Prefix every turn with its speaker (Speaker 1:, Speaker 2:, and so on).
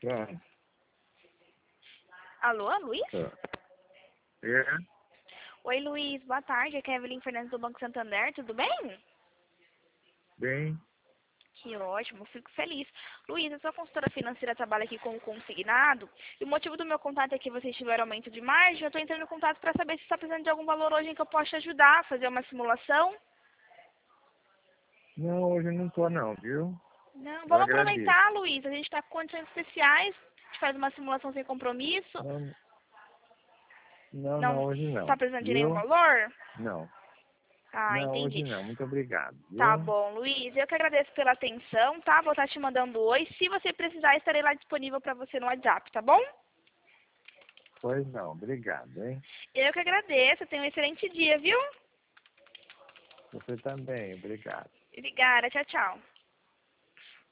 Speaker 1: Pronto.
Speaker 2: Alô, Luiz?
Speaker 1: É?
Speaker 2: Oi, Luiz. Boa tarde. Aqui é a Evelyn Fernandes do Banco Santander. Tudo bem?
Speaker 1: Bem?
Speaker 2: Que ótimo. Fico feliz. Luiz, eu sou consultora financeira, trabalho aqui com o consignado. E o motivo do meu contato é que vocês tiveram aumento de margem. Eu estou entrando em contato para saber se está precisando de algum valor hoje em que eu possa te ajudar a fazer uma simulação.
Speaker 1: Não, hoje não tô não, viu?
Speaker 2: Não,
Speaker 1: Eu
Speaker 2: vamos
Speaker 1: agradeço.
Speaker 2: aproveitar, Luiz. A gente está com condições especiais. A gente faz uma simulação sem compromisso.
Speaker 1: Não, não,
Speaker 2: Não
Speaker 1: não, hoje
Speaker 2: está
Speaker 1: não,
Speaker 2: precisando de nenhum
Speaker 1: viu?
Speaker 2: valor?
Speaker 1: Não.
Speaker 2: Ah,
Speaker 1: Não, hoje
Speaker 2: entendi.
Speaker 1: não. Muito obrigado,
Speaker 2: Tá
Speaker 1: viu?
Speaker 2: bom, Luiz. Eu que agradeço pela atenção, tá? Vou estar te mandando oi. Se você precisar, estarei lá disponível para você no WhatsApp, tá bom?
Speaker 1: Pois não, obrigado, hein?
Speaker 2: Eu que agradeço. Tenha um excelente dia, viu?
Speaker 1: Você também, obrigado.
Speaker 2: Obrigada. Tchau, tchau.